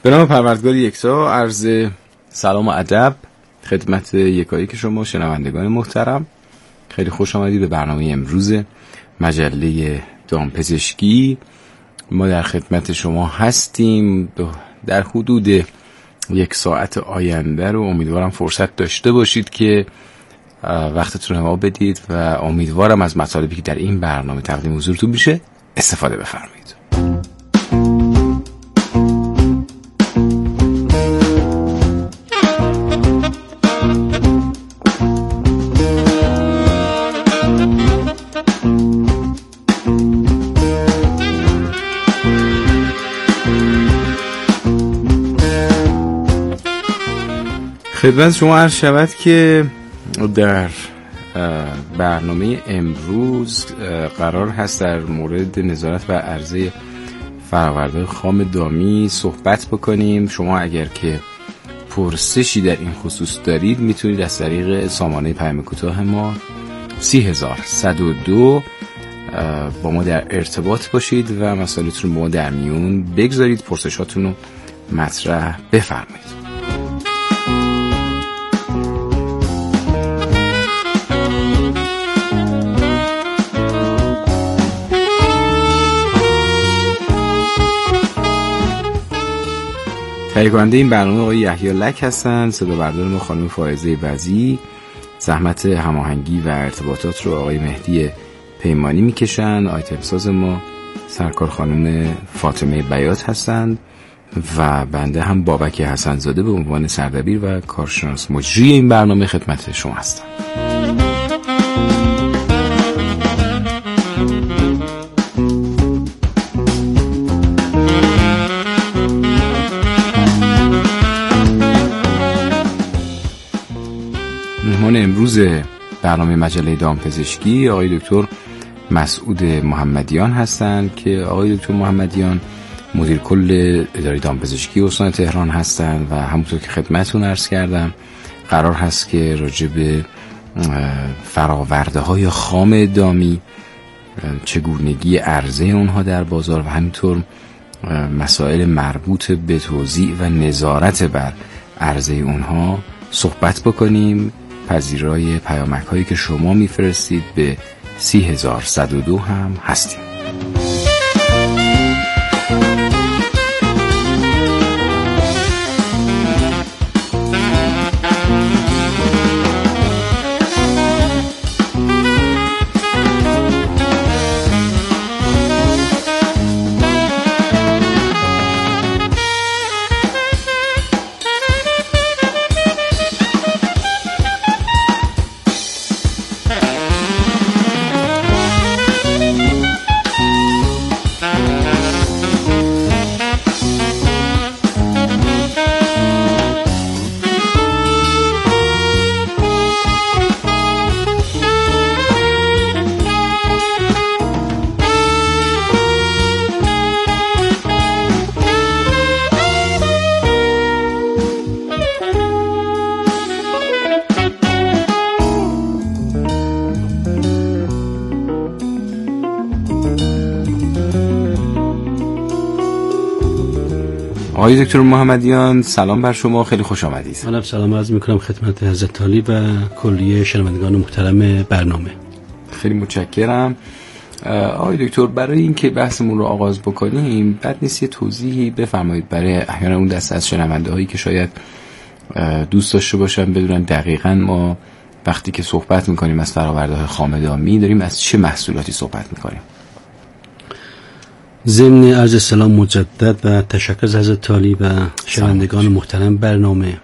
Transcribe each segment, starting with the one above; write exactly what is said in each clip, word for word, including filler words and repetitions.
به نام پروردگار یکتا، عرض سلام و ادب خدمت یکایک شما شنوندگان محترم. خیلی خوش آمدید به برنامه امروز مجله دامپزشکی. ما در خدمت شما هستیم در حدود یک ساعت آینده رو امیدوارم فرصت داشته باشید که وقتتون رو بدید و امیدوارم از مطالبی که در این برنامه تقدیم حضورتون میشه استفاده بفرمایید. خدمت شما عرض شود که در برنامه امروز قرار هست در مورد نظارت و عرضه فرآورده خام دامی صحبت بکنیم. شما اگر که پرسشی در این خصوص دارید میتونید از طریق سامانه پیام کوتاه ما سی هزار صد و دو با ما در ارتباط باشید و مسائلتون رو با ما در میون بگذارید، پرسشاتون رو مطرح بفرمایید. تهیه کننده این برنامه آقای یحیی لک هستند، صدا بردار ما خانم فائزه بزی، زحمت هماهنگی و ارتباطات رو آقای مهدی پیمانی میکشن، آیتم ساز ما سرکار خانم فاطمه بیات هستند و بنده هم بابک حسن زاده به عنوان سردبیر و کارشناس مجری این برنامه خدمت شما هستم. مهمان امروز برنامه مجله دامپزشکی آقای دکتر مسعود محمدیان هستند که آقای دکتر محمدیان مدیر کل اداره دامپزشکی استان تهران هستند و همونطور که خدمتتون عرض کردم قرار هست که راجع به فراورده های خام دامی، چگونگی عرضه اونها در بازار و همینطور مسائل مربوط به توزیع و نظارت بر عرضه اونها صحبت بکنیم. پذیرای پیامک هایی که شما میفرستید به سی هزار صد و دو هم هستیم. آقای دکتر محمدیان سلام بر شما، خیلی خوش آمدید. منم سلام عرض میکنم خدمت حضرت عالی و کلیه شنوندگان محترم برنامه. خیلی متشکرم. آقای دکتر برای اینکه بحثمون رو آغاز بکنیم بد نیست یه توضیحی بفرمایید برای احیانا اون دسته از شنونده هایی که شاید دوست داشته باشن بدونن دقیقاً ما وقتی که صحبت میکنیم از فراورده های خام دامی داریم از چه محصولاتی صحبت میکنیم. ضمن عرض سلام مجدد و تشکر از حضرت عالی و شنوندگان محترم برنامه.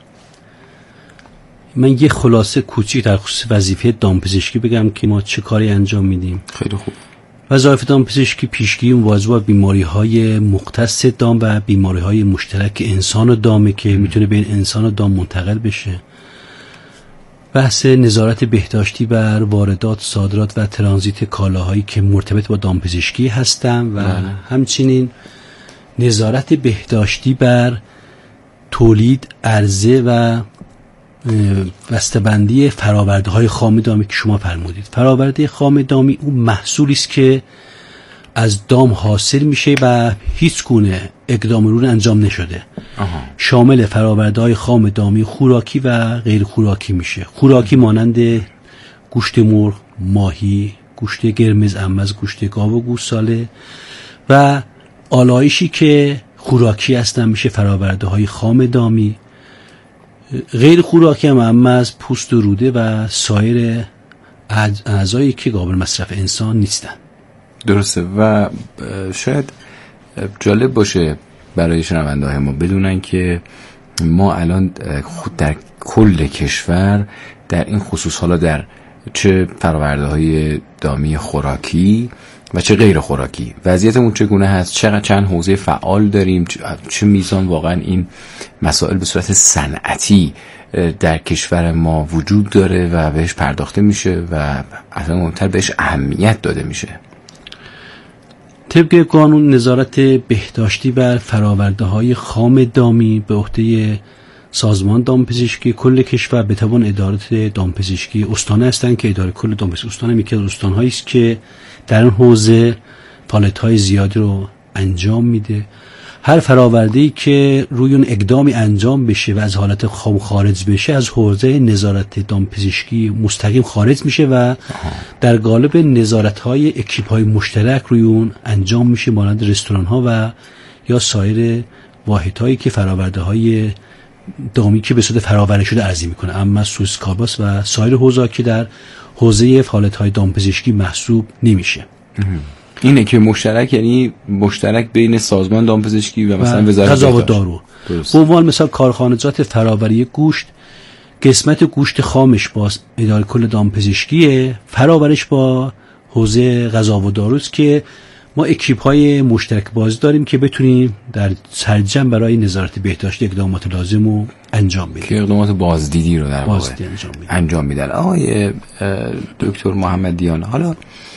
من یه خلاصه کوچیک در خصوص وظیفه دامپزشکی بگم که ما چه کاری انجام میدیم. خیلی خوب. وظایف دامپزشکی پیشگیری و مواظبت با بیماری‌های مختص دام و بیماری‌های مشترک انسان و دامه که میتونه بین انسان و دام منتقل بشه. بحث نظارت بهداشتی بر واردات، صادرات و ترانزیت کالاهایی که مرتبط با دامپزشکی هستند و بله. همچنین نظارت بهداشتی بر تولید، عرضه و بسته‌بندی فراورده های خام دامی که شما فرمودید. فراورده خام دامی اون محصولی است که از دام حاصل میشه و هیچ گونه اقدام رون انجام نشده. آها. شامل فرآورده‌های خام دامی خوراکی و غیر خوراکی میشه. خوراکی مانند گوشت مرغ، ماهی، گوشت قرمز، امز، گوشت گاو و گوساله و آلایشی که خوراکی هستن میشه فرآورده‌های خام دامی. غیر خوراکی هم اما از پوست و روده و سایر اعضایی که قابل مصرف انسان نیستن. درسته و شاید جالب باشه برای شنونده‌های ما بدونن که ما الان خود در کل کشور در این خصوص، حالا در چه فرآورده‌های دامی خوراکی و چه غیر خوراکی، وضعیتمون چگونه هست، چقدر چند حوزه فعال داریم، چه میزان واقعا این مسائل به صورت صنعتی در کشور ما وجود داره و بهش پرداخته میشه و اصلا مهمتر بهش اهمیت داده میشه. طبق قانون نظارت بهداشتی بر فرآورده‌های خام دامی به عهده سازمان دامپزشکی کل کشور به توان ادارات دامپزشکی استانه هستند که اداره کل دامپزشکی استانه یکی از استان‌هایی است که در این حوزه فعالیت‌های زیادی رو انجام میده. هر فرآورده‌ای که روی اون اقدامی انجام بشه و از حالت خام خارج بشه از حوزه نظارت دامپزشکی مستقیم خارج میشه و در قالب نظارت‌های اکیپ‌های مشترک روی اون انجام میشه، مانند رستوران‌ها و یا سایر واحدهایی که فرآورده‌های دامی که به صورت فراوری شده ارزی میکنه، اما سوس کارباس و سایر حوزه‌ها که در حوزه فعالیت‌های دامپزشکی محسوب نمیشه. اینه که مشترک یعنی مشترک بین سازمان دامپزشکی و مثلا وزارت غذا و دارو. به عنوان مثال کارخانجات فراوری گوشت، قسمت گوشت خامش با اداره کل دامپزشکیه، فراورش با حوزه غذا و داروست که ما اکیپ‌های مشترک بازی داریم که بتونیم در سرجم برای نظارت بهداشتی اقدامات لازم رو انجام بدیم، که اقدامات بازدیدی رو در واقع انجام میدن. آقای دکتر محمدیان، حالا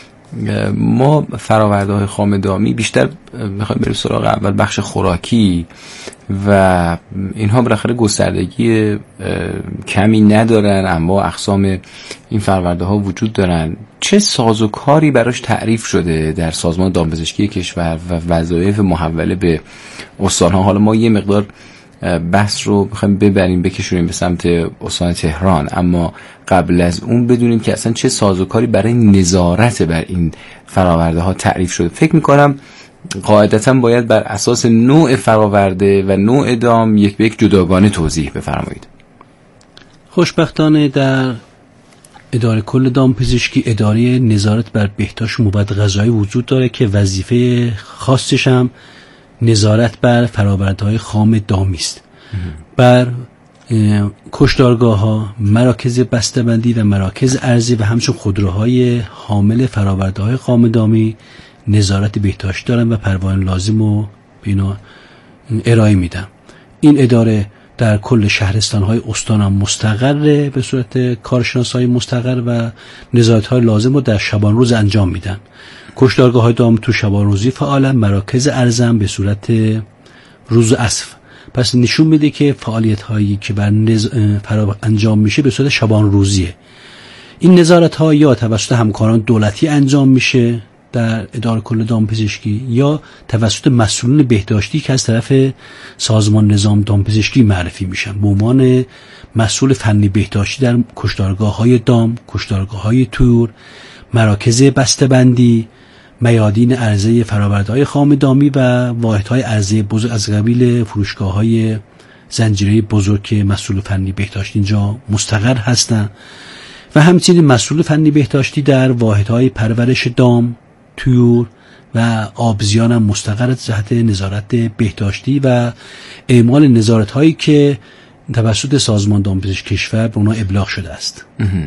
ما فرآورده‌های خام دامی بیشتر میخوایم بریم سراغ اول بخش خوراکی و اینها بالاخره گستردگی کمی ندارن، انواع اقسام این فرآورده‌ها وجود دارن. چه سازوکاری براش تعریف شده در سازمان دامپزشکی کشور و وظایف محوله به استان‌ها؟ حالا ما یه مقدار بحث رو میخوایم ببریم بکشونیم به سمت استان تهران، اما قبل از اون بدونیم که اصلا چه سازوکاری برای نظارت بر این فرآورده‌ها تعریف شده. فکر میکنم قاعدتاً باید بر اساس نوع فرآورده و نوع دام یک به یک جداگانه توضیح بفرمایید. خوشبختانه در اداره کل دامپزشکی اداره نظارت بر بهداشت و مواد غذایی وجود داره که وظیفه خاصش هم نظارت بر فرآورده‌های خام دامی است. بر کشتارگاه‌ها، مراکز بسته‌بندی و مراکز ارزی و همچنین خودروهای حامل فرآورده‌های خام دامی نظارت بهداشت دارن و پروانه لازم رو به اینا ارائه میدن. این اداره در کل شهرستان‌های استان هم مستقره به صورت کارشناسای مستقر و نظارت‌های لازم رو در شبان روز انجام میدن. کشتارگاه‌های دام تو شبان روزی فعالن، مراکز ارزم به صورت روز عصر. پس نشون میده که فعالیت‌هایی که بر نز... فرا انجام میشه به صورت شبان روزیه. این نظارت‌ها یا توسط همکاران دولتی انجام میشه در اداره کل دامپزشکی یا توسط مسئولین بهداشتی که از طرف سازمان نظام دامپزشکی معرفی میشن به عنوان مسئول فنی بهداشتی در کشتارگاه‌های دام، کشتارگاه‌های طیور، مراکز بسته‌بندی، میادین عرضه فرآورده‌های خام دامی و واحدهای عرضه بزرگ از قبیل فروشگاه‌های زنجیره بزرگ که مسئول فنی بهداشتی اینجا مستقر هستند و همچنین مسئول فنی بهداشتی در واحدهای پرورش دام، طیور و آبزیان هم مستقر جهت نظارت بهداشتی و اعمال نظارت‌هایی که توسط سازمان دامپزشکی کشور به اونها ابلاغ شده است.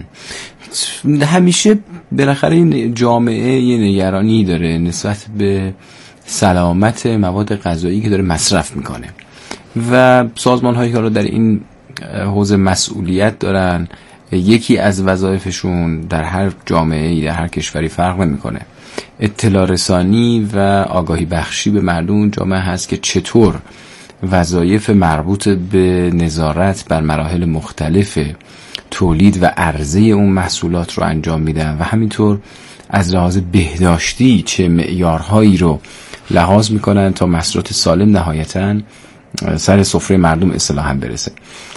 همیشه بالاخره این جامعه یه نگرانی داره نسبت به سلامت مواد غذایی که داره مصرف میکنه و سازمان هایی که در این حوزه مسئولیت دارن. یکی از وظایفشون در هر جامعه‌ای در هر کشوری فرق نمیکنه، اطلاع رسانی و آگاهی بخشی به مردم جامعه هست که چطور وظایف مربوط به نظارت بر مراحل مختلف تولید و عرضه اون محصولات رو انجام میدن و همینطور از لحاظ بهداشتی چه معیارهایی رو لحاظ میکنن تا مسئولات سالم نهایتاً سر سفره مردم اصطلاحاً برسه.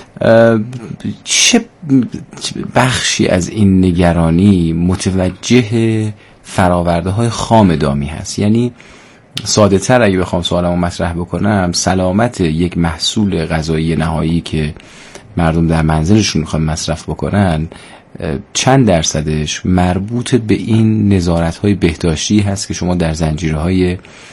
چه بخشی از این نگرانی متوجه فراورده های خام دامی هست؟ یعنی ساده تر اگه بخوام سوالمو مطرح بکنم، سلامت یک محصول غذایی نهایی که مردم در منزلشون میخوان مصرف بکنن چند درصدش مربوط به این نظارت‌های بهداشتی هست که شما در زنجیرهای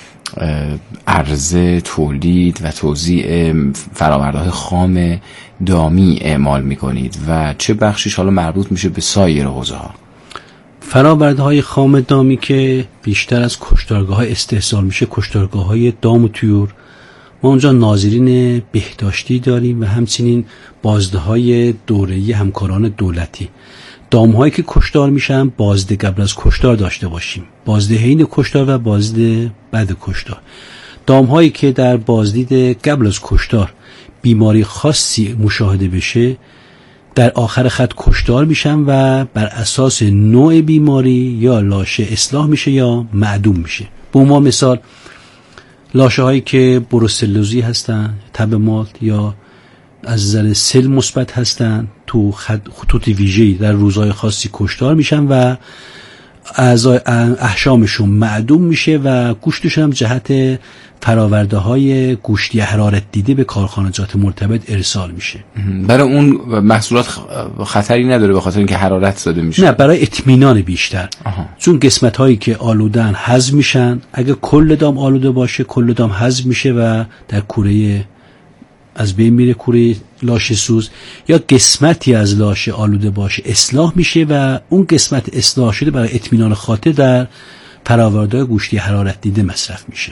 عرضه، تولید و توزیع فرآورده‌های خام دامی اعمال میکنید و چه بخشیش حالا مربوط میشه به سایر حوزه‌ها؟ فرآورده‌های خام دامی که بیشتر از کشتارگاه‌های استحصال میشه، کشتارگاه‌های دام و طیور. ما اونجا ناظرین بهداشتی داریم و همچنین بازده‌های دوره‌ای همکاران دولتی. دام‌هایی که کشتار میشن بازده قبل از کشتار داشته باشیم، بازده حین کشتار و بازده بعد کشتار. دام‌هایی که در بازدید قبل از کشتار بیماری خاصی مشاهده بشه در آخر خط کشتار میشن و بر اساس نوع بیماری یا لاشه اصلاح میشه یا معدوم میشه. به عنوان مثال لاشه هایی که بروسلوزی هستن، تب مالت یا از نظر سل مثبت هستن تو خطوط ویژه‌ای در روزهای خاصی کشتار میشن و اعضای احشامشون معدوم میشه و گوشتشون هم جهت فراورده های گوشتی حرارت دیده به کارخانجات مرتبط ارسال میشه. برای اون محصولات خطری نداره به خاطر اینکه حرارت زده میشه؟ نه، برای اطمینان بیشتر. آها. چون قسمت هایی که آلودن هضم میشن، اگه کل دام آلوده باشه کل دام هضم میشه و در کوره از بین میره، کوره لاشه سوز، یا قسمتی از لاشه آلوده باشه اصلاح میشه و اون قسمت اصلاح شده برای اطمینان خاطر در فراورده گوشتی حرارت دیده مصرف میشه.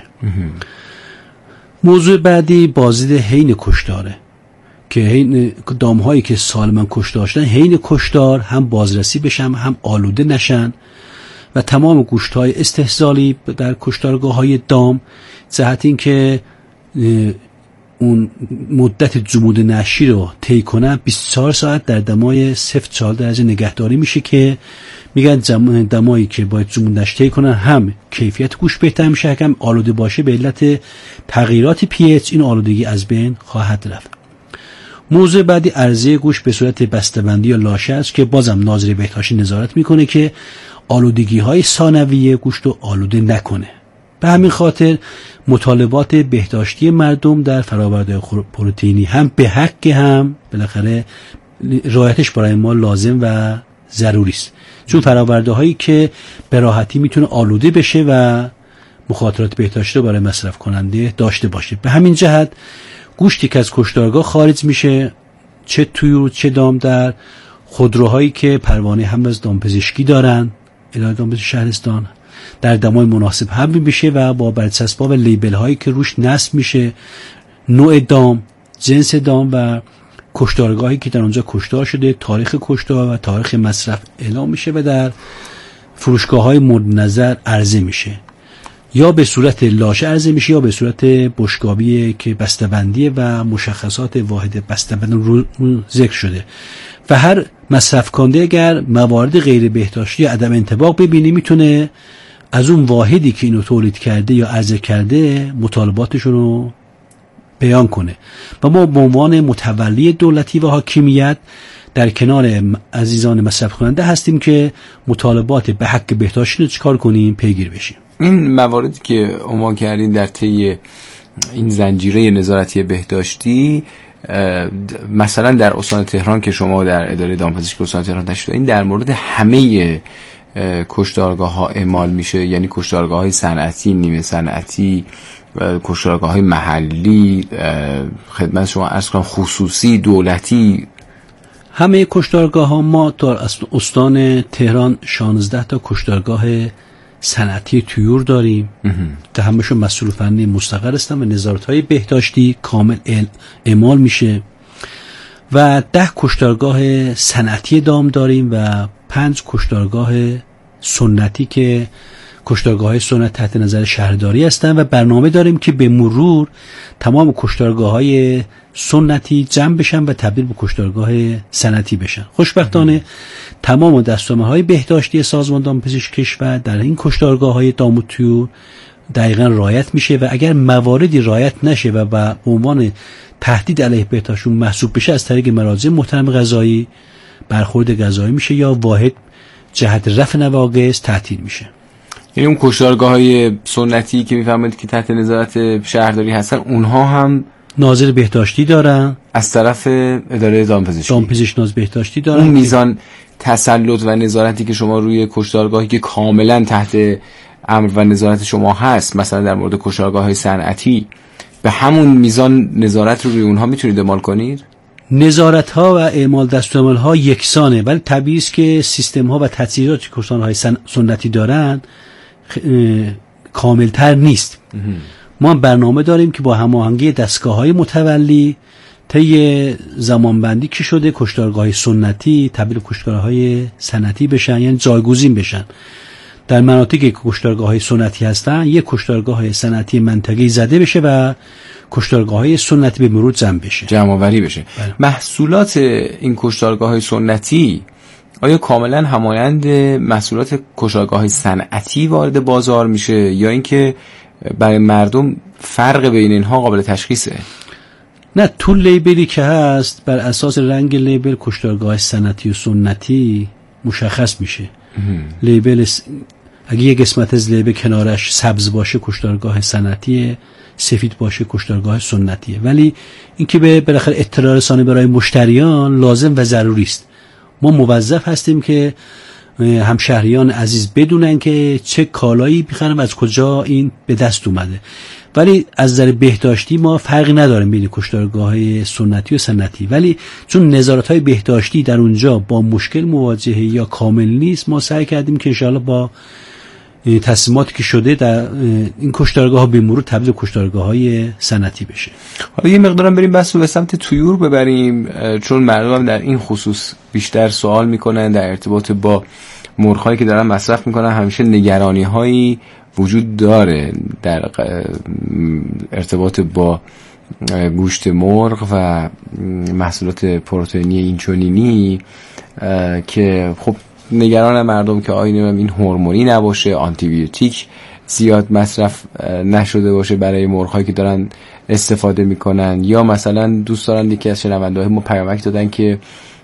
موضوع بعدی بازدید حین کشتاره که حین دامهایی که سالما کشتار شدن حین کشتار هم بازرسی بشن هم آلوده نشن و تمام گوشت‌های استحصالی در کشتارگاه‌های دام جهت این که اون مدت جمود نشی رو طی کنن بیست و چهار ساعت در دمای صفر چهار درجه نگهداری میشه که میگن دمایی که باید جمود نشی طی کنن هم کیفیت گوشت بهتر میشه، هم آلوده باشه به علت تغییرات پی اچ این آلودگی از بین خواهد رفت. موضوع بعدی عرضه گوشت به صورت بسته‌بندی یا لاشه است که بازم ناظر بهداشتی نظارت میکنه که آلودگی های ثانویه گوشت رو آلوده نکنه. به همین خاطر مطالبات بهداشتی مردم در فرآورده پروتئینی هم به حق هم بالاخره رعایتش برای ما لازم و ضروری است، چون فرآورده هایی که به راحتی میتونه آلوده بشه و مخاطرات بهداشتی برای مصرف کننده داشته باشه. به همین جهت گوشتی که از کشتارگاه خارج میشه، چه طیور چه دام، در خودروهایی که پروانه حمل از دامپزشکی دارن، اداره دامپزشکی شهرستان، در دمای مناسب حمل میشه و با برچسب‌ها و لیبل هایی که روش نصب میشه نوع دام، جنس دام و کشتارگاهی که در اونجا کشتار شده، تاریخ کشتار و تاریخ مصرف اعلام میشه و در فروشگاه‌های مورد نظر عرضه میشه، یا به صورت لاشه عرضه میشه یا به صورت بشقابی که بسته‌بندی و مشخصات واحد بسته‌بندی رو ذکر شده و هر مصرف کننده اگر موارد غیر بهداشتی یا عدم انطباق ببینه میتونه از اون واحدی که اینو تولید کرده یا عرضه کرده مطالباتشون رو بیان کنه و ما به عنوان متولی دولتی و حاکمیت در کنار عزیزان مصرف کننده هستیم که مطالبات به حق بهداشتی رو چیکار کنیم، پیگیر بشیم. این مواردی که عنوان کردین در طی این زنجیره نظارتی بهداشتی، مثلا در استان تهران که شما در اداره دامپزشکی استان تهران تشکیل دادین، در مورد همه کشتارگاه ها اعمال میشه؟ یعنی کشتارگاه های صنعتی، نیمه صنعتی، کشتارگاه های محلی، خدمت شما عرض کنم خصوصی، دولتی، همه کشتارگاه ها. ما در استان تهران شانزده تا کشتارگاه صنعتی طیور داریم که همشون مسئول فنی مستقر هستن و نظارت های بهداشتی کامل اعمال میشه و ده کشتارگاه صنعتی دام داریم و پنج کشتارگاه سنتی که کشتارگاه‌های سنت تحت نظر شهرداری هستند و برنامه داریم که به مرور تمام کشتارگاه‌های سنتی جمع بشن و تبدیل به کشتارگاه سنتی بشن. خوشبختانه تمام دستورالعمل‌های بهداشتی سازمان دامپزشکی کشور در این کشتارگاه‌های دام و طیور دقیقاً رعایت میشه و اگر مواردی رعایت نشه و به عنوان تهدید علیه بهداشتشون محسوب بشه از طریق مراجع محترم قضایی برخورد قضایی میشه یا واحد جهت رفع نواقص تعطیل میشه. یعنی اون کشتارگاه‌های سنتی که میفهمید که تحت نظارت شهرداری هستن اونها هم ناظر بهداشتی دارن از طرف اداره دامپزشکی دامپزشک ناظر بهداشتی دارن. اون میزان تسلط و نظارتی که شما روی کشتارگاهی که کاملا تحت امر و نظارت شما هست، مثلا در مورد کشتارگاه‌های صنعتی، به همون میزان نظارت رو روی اونها میتونید اعمال کنید؟ نظارت ها و اعمال دستورالعمل ها یکسانه، ولی طبیعی است که سیستم ها و تجهیزاتی که کشتارگاه‌های سنتی دارن کاملتر نیست. ما برنامه داریم که با هماهنگی دستگاه‌های متولی طی زمانبندی که شده کشتارگاه‌های سنتی تبدیل به کشتارگاه‌های صنعتی بشن، یعنی جایگزین بشن. در مناطقی که کشتارگاه‌های سنتی هستن یک کشتارگاه صنعتی منطقه‌ای زده بشه و کشتارگاه‌های سنتی به مرور جمع بشه، جمع آوری بشه. بله. محصولات این کشتارگاه‌های سنتی آیا کاملا همانند محصولات کشتارگاه‌های صنعتی وارد بازار میشه یا اینکه برای مردم فرق بین اینها قابل تشخیصه؟ نه، تو لیبلی که هست بر اساس رنگ لیبل کشتارگاه صنعتی و سنتی مشخص میشه. لیبل س... اگه یه قسمت از لیبل کنارش سبز باشه کشتارگاه صنعتیه، سفید باشه کشتارگاه سنتیه. ولی اینکه به بالاخره اطلاع رسانی برای مشتریان لازم و ضروری است. ما موظف هستیم که همشهریان عزیز بدونن که چه کالایی میخرن و از کجا این به دست اومده. ولی از نظر بهداشتی ما فرقی نداریم بین کشتارگاه‌های سنتی و صنعتی، ولی چون نظارت‌های بهداشتی در اونجا با مشکل مواجهه یا کامل نیست، ما سعی کردیم که انشاءالله با تصمیماتی که شده در این کشتارگاه‌ها به مرور تبدیل به کشتارگاه‌های صنعتی بشه. حالا یه مقدارم بریم بس به سمت طیور ببریم، چون مردم در این خصوص بیشتر سوال میکنن در ارتباط با مرغ‌هایی که دارن مصرف میکنن. همیشه نگرانی‌هایی وجود داره در ارتباط با گوشت مرغ و محصولات پروتئینی اینچنینی که خب نگران مردم که آینه این هورمونی نباشه، آنتی بیوتیک زیاد مصرف نشده باشه برای مرغ‌هایی که دارن استفاده میکنن، یا مثلا دوست دارن یکی از شنونده‌های ما پیامک دادن که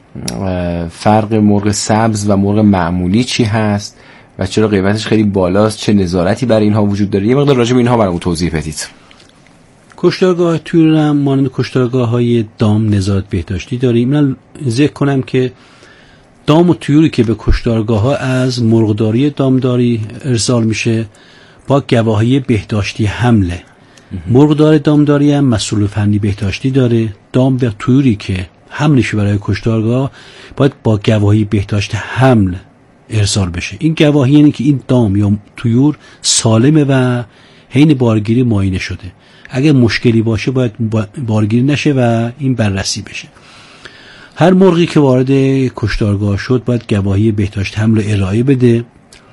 فرق مرغ سبز و مرغ معمولی چی هست و چرا قیمتش خیلی بالاست، چه نظارتی برای اینها وجود داره. یه مقدار راجع به اینها برامون توضیح بدید. کشتارگاه طیور هم مانند کشتارگاه‌های دام نظارت بهداشتی داریم. من ذکر کنم که دام و طیوری که به کشتارگاه‌ها از مرغداری دامداری ارسال میشه با گواهی بهداشتی حمله. مرغدار دامداری هم مسئول فنی بهداشتی داره. دام و طیوری که حملش برای کشتارگاه باید با گواهی بهداشت حمل ارسال بشه. این گواهی یعنی که این دام یا طیور سالمه و حین بارگیری معاینه شده. اگر مشکلی باشه باید بارگیری نشه و این بررسی بشه. هر مرغی که وارد کشتارگاه شد باید گواهی بهداشت حمل ارائه بده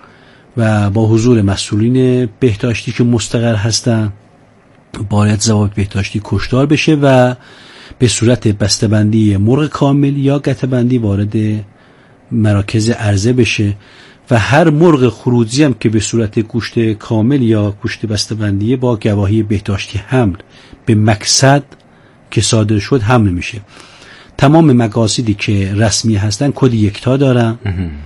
و با حضور مسئولین بهداشتی که مستقر هستن باید ضوابط بهداشتی کشتار بشه و به صورت بسته‌بندی مرغ کامل یا قطعه‌بندی وارد مراکز عرضه بشه و هر مرغ خروجی هم که به صورت گوشت کامل یا گوشت بسته‌بندی با گواهی بهداشتی حمل به مقصد که صادر شد حمل میشه. تمام مقاصدی که رسمی هستن کد یکتا دارن،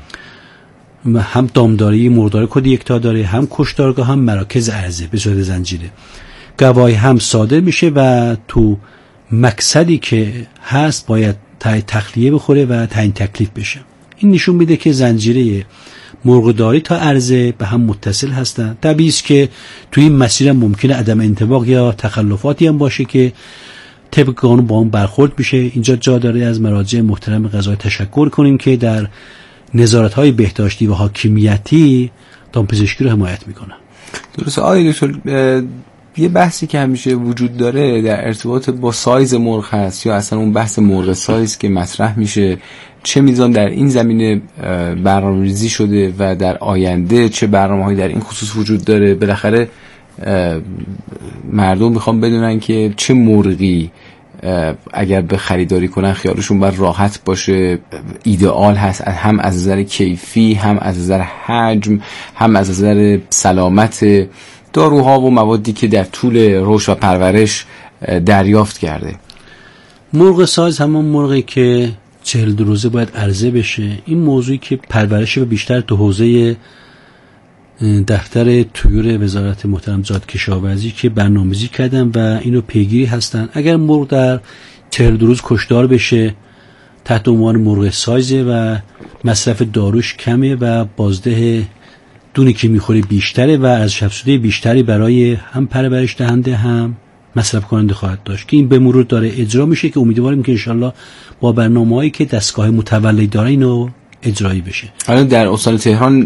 هم دامداری مرغداری کد یکتا داره، هم کشتارگاه هم مراکز عرضه به صورت زنجیره. گواهی هم صادر میشه و تو مقصدی که هست باید تعیین تخلیه بخوره و تعیین تکلیف بشه. این نشون میده که زنجیره مرغداری تا عرضه به هم متصل هستن. طبیعی است که توی این مسیر ممکنه عدم انطباق یا تخلفاتی هم باشه که طبق قانون با اون برخورد میشه. اینجا جا داره از مراجع محترم قضایی تشکر کنیم که در نظارت‌های بهداشتی و حاکمیتی دامپزشکی رو حمایت میکنن. درسته. آقای دکتر یه بحثی که همیشه وجود داره در ارتباط با سایز مرغ هست، یا اصلا اون بحث مرغ سایز که مطرح میشه، چه میزان در این زمینه برنامه‌ریزی شده و در آینده چه برنامه‌هایی در این خصوص وجود داره. بالاخره مردم میخوان بدونن که چه مرغی اگر به خریداری کنن خیالشون باید راحت باشه، ایدئال هست، هم از نظر کیفی، هم از نظر حجم، هم از نظر سلامت داروها و موادی که در طول رشد و پرورش دریافت کرده. مرغ سایز همون مرغی که چهل دو روزه باید عرضه بشه. این موضوعی که پرورش و بیشتر تو حوزه دفتر طیور وزارت محترم زاد کشاورزی که برنامه‌ریزی کردن و اینو پیگیری هستن. اگر مرغ در چهل دو روز کشتار بشه تحت عنوان مرغ سایزه و مصرف داروش کمه و بازده دونی که میخوره بیشتره و ارزش افزوده بیشتری برای هم پرورش دهنده هم مصرف کننده خواهد داشت که این به مرور داره اجرا میشه که امیدواریم که انشالله با برنامه‌هایی که دستگاه متولد داره اینو اجرایی بشه. الان در استان تهران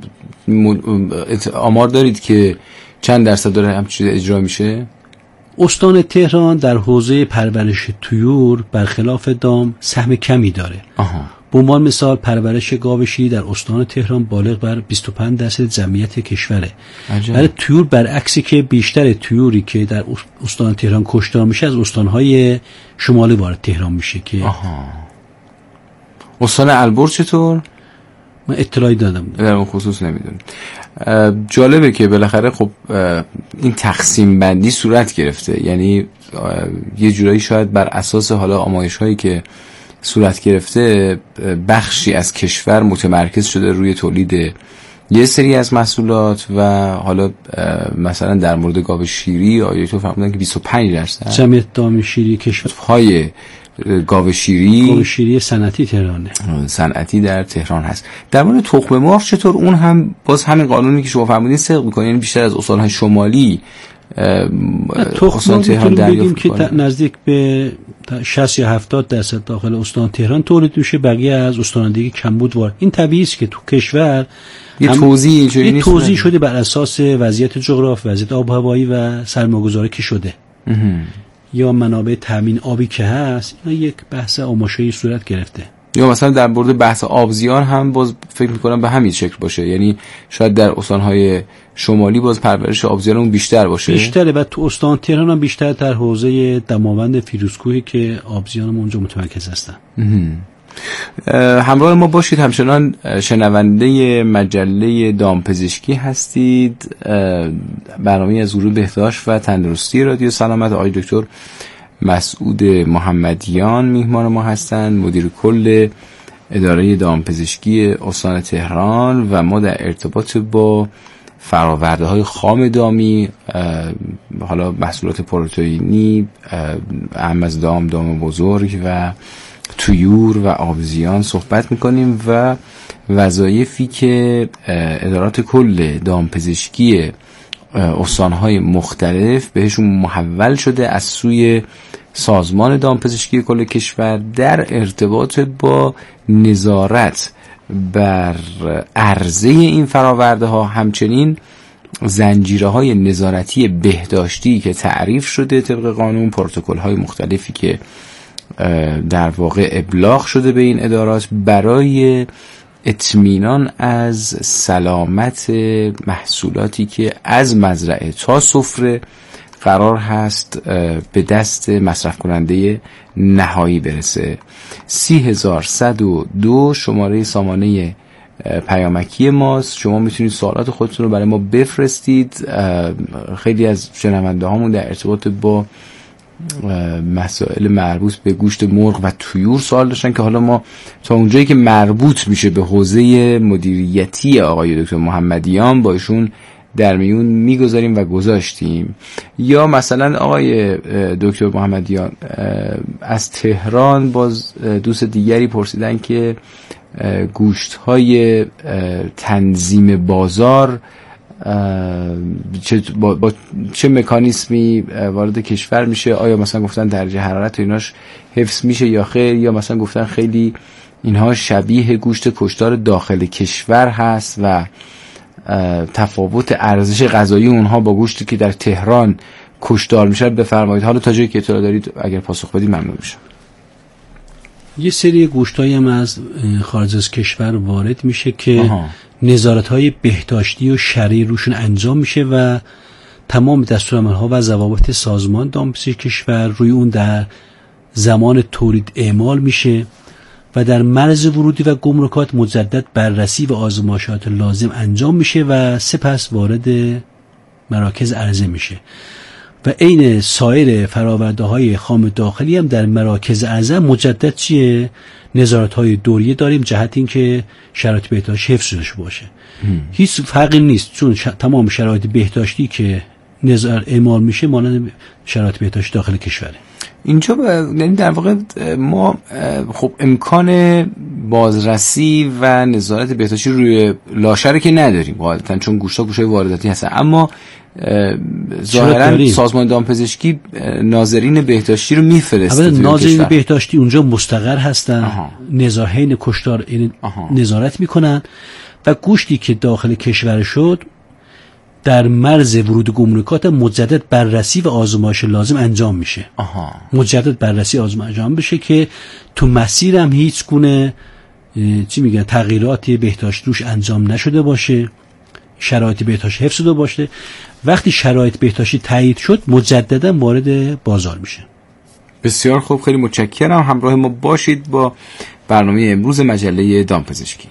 آمار دارید که چند درصد داره همچین چیز اجرا میشه؟ استان تهران در حوزه پرورش طیور برخلاف دام سهم کمی داره. آها. به عنوان مثال پرورش گاو شیری در استان تهران بالغ بر بیست و پنج درصد جمعیت کشوره. برای طیور برعکسی که بیشتر طیوری که در استان تهران کشتار میشه از استانهای شمالی وارد تهران میشه که آها. استان البرز چطور؟ من اطلاعی دادم در اون خصوص نمیدونم. جالبه که بالاخره خب این تقسیم بندی صورت گرفته، یعنی یه جورایی شاید بر اساس حالا آمایش هایی که صورت گرفته بخشی از کشور متمرکز شده روی تولید یه سری از محصولات و حالا مثلا در مورد گاو شیری آیا تو فهمیدن که بیست و پنج درصد جمعیت دام شیری کشورهای گاو شیری گاو شیری صنعتی تهرانه، صنعتی در تهران هست. در مورد تخم مرغ چطور؟ اون هم باز همین قانونی که شما فرمودین صدق می‌کنه، یعنی بیشتر از استان‌های شمالی تخم تهران بگیم که نزدیک به شصت یا هفتاد درصد داخل استان تهران تولید میشه، بقیه از استان دیگه کمبود وارد. این طبیعی است که تو کشور یه توزیع یه توزیع شده بر اساس وضعیت جغرافی، وضعیت آب و هوایی و سرمایه‌گذاری که شده یا منابع تامین آبی که هست. اینا یک بحث آماشایی صورت گرفته. یا مثلا در مورد بحث آبزیان هم باز فکر میکنم به همین شکل باشه، یعنی شاید در استانهای شمالی باز پرورش آبزیان اون بیشتر باشه، بیشتره و تو استان تهران هم بیشتر در حوزه دماوند فیروزکوهی که آبزیان هم اونجا متمرکز هستن. همراه ما باشید، همچنان شنونده مجله دامپزشکی هستید. برنامه از گروه بهداشت و تندرستی رادیو سلامت. آقای دکتر مسعود محمدیان میهمان ما هستند، مدیر کل اداره دامپزشکی استان تهران و ما در ارتباط با فراورده های خام دامی، حالا محصولات پروتئینی، اهم از دام، دام بزرگ و طیور و آبزیان صحبت میکنیم و وظایفی که ادارات کل دامپزشکی استانهای مختلف بهشون محول شده از سوی سازمان دامپزشکی کل کشور در ارتباط با نظارت بر عرضه این فراورده ها، همچنین زنجیره های نظارتی بهداشتی که تعریف شده طبق قانون، پروتکل های مختلفی که در واقع ابلاغ شده به این ادارات برای اطمینان از سلامت محصولاتی که از مزرعه تا سفره قرار هست به دست مصرف کننده نهایی برسه. سی هزار صد و دو شماره سامانه پیامکی ماست. شما میتونید سوالات خودتون رو برای ما بفرستید. خیلی از شنونده هامون در ارتباط با مسائل مربوط به گوشت مرغ و طیور سوال داشتن که حالا ما تا اونجایی که مربوط میشه به حوزه مدیریتی آقای دکتر محمدیان با ایشون در میون میگذاریم و گذاشتیم. یا مثلا آقای دکتر محمدیان از تهران باز دوست دیگری پرسیدن که گوشت های تنظیم بازار چه با, با چه مکانیزمی وارد کشور میشه؟ آیا مثلا گفتن درجه حرارت و ایناش حفظ میشه یا خیر؟ یا مثلا گفتن خیلی اینها شبیه گوشت کشتار داخل کشور هست و تفاوت ارزش غذایی اونها با گوشتی که در تهران کشتار میشه بفرمایید. حالا تا جایی که اطلاع دارید اگر پاسخ بدید ممنون میشم. یه سری گوشتایی هم از خارج از کشور وارد میشه که نظارت‌های بهداشتی و شرعی روشون انجام میشه و تمام دستورالعمل‌ها و ضوابط سازمان دامپزشکی کشور روی اون در زمان تولید اعمال میشه و در مرز ورودی و گمرکات مجدد بررسی و آزمایشات لازم انجام میشه و سپس وارد مراکز عرضه میشه و عین سایر فرآورده‌های خام داخلی هم در مراکز عرضه مجدد چیه نظارت‌های دوریه داریم جهت اینکه شرایط بهداشتی حفظ شده باشه. هم. هیچ فرقی نیست چون ش... تمام شرایط بهداشتی که نظر اعمال میشه مانند شرایط بهداشتی داخل کشوره. اینجا یعنی در واقع ما خب امکان بازرسی و نظارت بهداشتی روی لاشه که نداریم غالبا چون گوشتا گوشای وارداتی هستن، اما ظاهرا سازمان دامپزشکی ناظرین بهداشتی رو میفرسته. ناظرین بهداشتی اونجا مستقر هستن، نظارین کشتار نظارت میکنن و گوشتی که داخل کشور شد در مرز ورود گمرکات مجدد بررسی و آزمایش لازم انجام میشه. آها. مجدد بررسی آزمایش انجام بشه که تو مسیر هم هیچ گونه چی میگن تغییراتی بهداشتی روش انجام نشده باشه، شرایط بهداشتی حفظ شده باشه. وقتی شرایط بهداشتی تایید شد مجددا وارد بازار میشه. بسیار خوب، خیلی متشکرم. همراه ما باشید با برنامه امروز مجله دامپزشکی.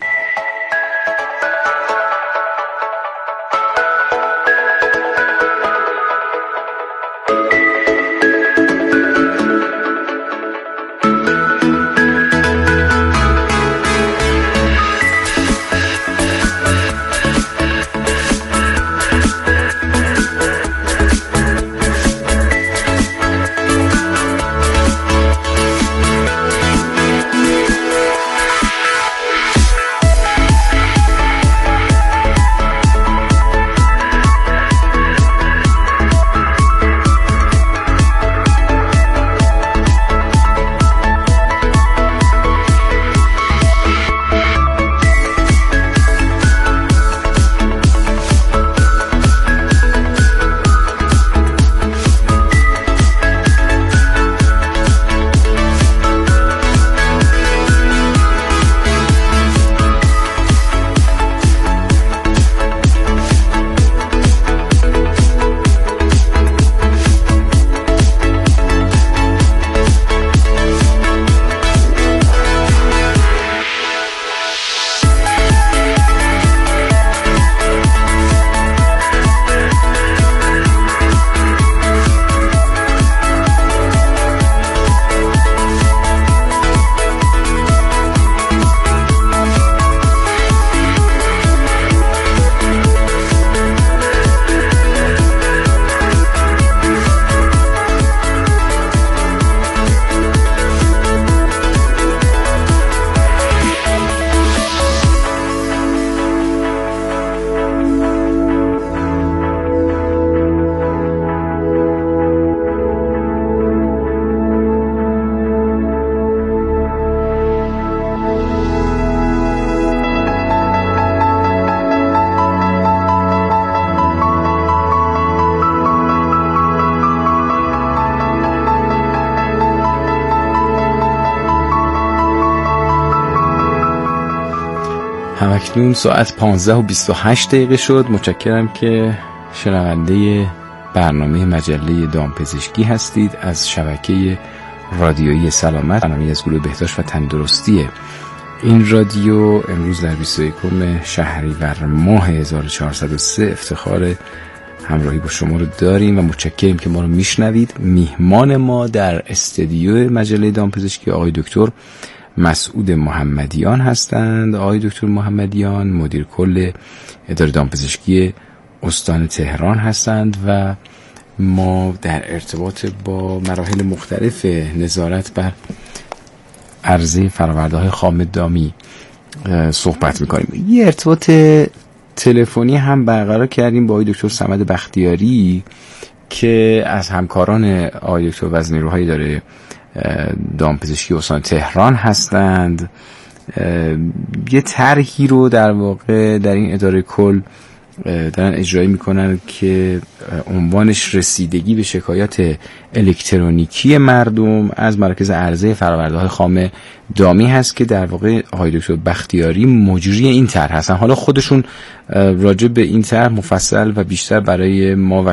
همکنون ساعت پانزده و بیست و هشت دقیقه شد. متشکرم که شنونده برنامه مجله دامپزشکی هستید از شبکه رادیویی سلامت، برنامه از گروه بهداشت و تندرستی این رادیو. امروز در بیست و یکم شهریور ماه هزار و چهارصد و سه افتخار همراهی با شما رو داریم و متشکرم که ما رو میشنوید. میهمان ما در استودیو مجله دامپزشکی آقای دکتر مسعود محمدیان هستند. آقای دکتر محمدیان مدیر کل اداره دامپزشکی استان تهران هستند و ما در ارتباط با مراحل مختلف نظارت بر عرضه فرآورده‌های خام دامی صحبت می‌کنیم. یه ارتباط تلفنی هم برقرار کردیم با آقای دکتر صمد بختیاری که از همکاران آقای دکتر وزنیروهای اداره دامپزشکی استان تهران هستند یه طرحی رو در واقع در این اداره کل دارن اجرایی میکنن که عنوانش رسیدگی به شکایات الکترونیکی مردم از مرکز عرضه فرآورده‌های خام دامی هست که در واقع آقای دکتر بختیاری مجری این طرح هستن. حالا خودشون راجع به این طرح مفصل و بیشتر برای ما و